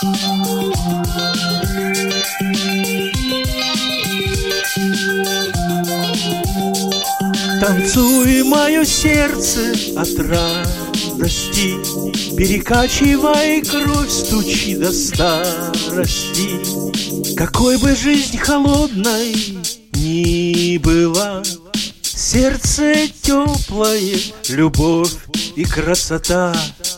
Танцуй, мое сердце, от радости, перекачивай кровь, стучи до старости. Какой бы жизнь холодной ни была, сердце теплое, любовь и красота.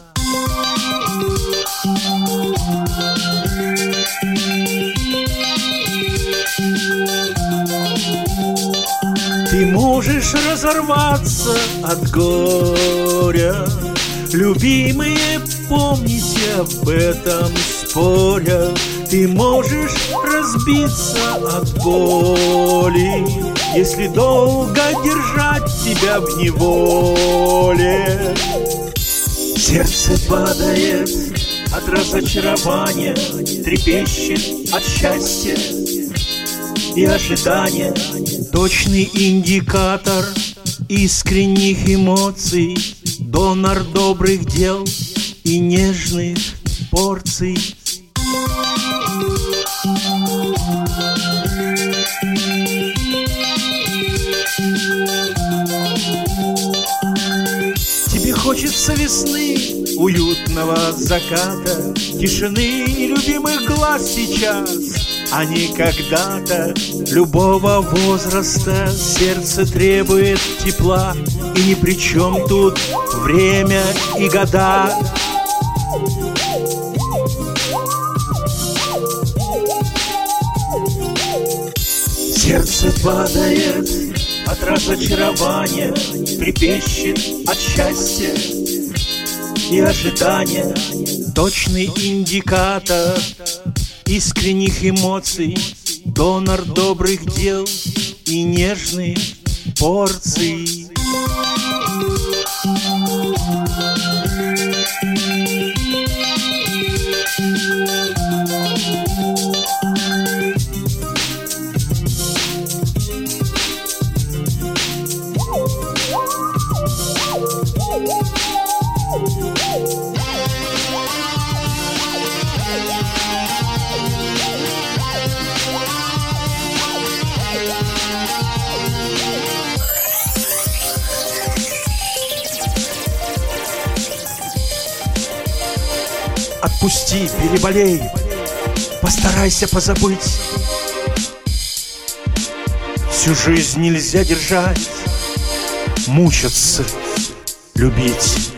Ты можешь разорваться от горя, любимые, помните об этом споря. Ты можешь разбиться от боли, если долго держать тебя в неволе. Сердце падает от разочарования, трепещет от счастья и ожидания. Точный индикатор искренних эмоций, донор добрых дел и нежных порций. Тебе хочется весны, уютного заката, тишины и любимых глаз сейчас, а не когда-то. Любого возраста сердце требует тепла, и ни при чем тут время и года. Сердце падает от разочарования, трепещет от счастья и ожидания. Точный индикатор искренних эмоций, донор добрых дел и нежных порций. Отпусти, переболей, постарайся позабыть. Всю жизнь нельзя держать, мучаться, любить.